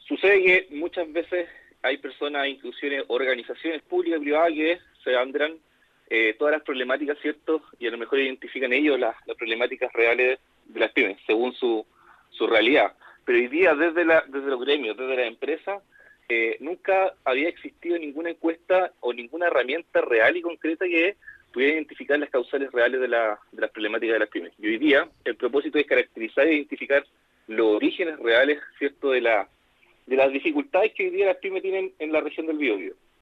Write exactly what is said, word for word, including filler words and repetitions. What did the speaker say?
Sucede que muchas veces hay personas, instituciones, organizaciones públicas y privadas que se andran eh, todas las problemáticas, ¿cierto? Y a lo mejor identifican ellos las, las problemáticas reales de las pymes, según su, su realidad. Pero hoy día, desde, la, desde los gremios, desde las empresas, eh, nunca había existido ninguna encuesta o ninguna herramienta real y concreta que pudiera identificar las causales reales de, la, de las problemáticas de las pymes. Y hoy día, el propósito es caracterizar e identificar los orígenes reales, ¿cierto?, de la de las dificultades que hoy día las pymes tienen en la región del Biobío.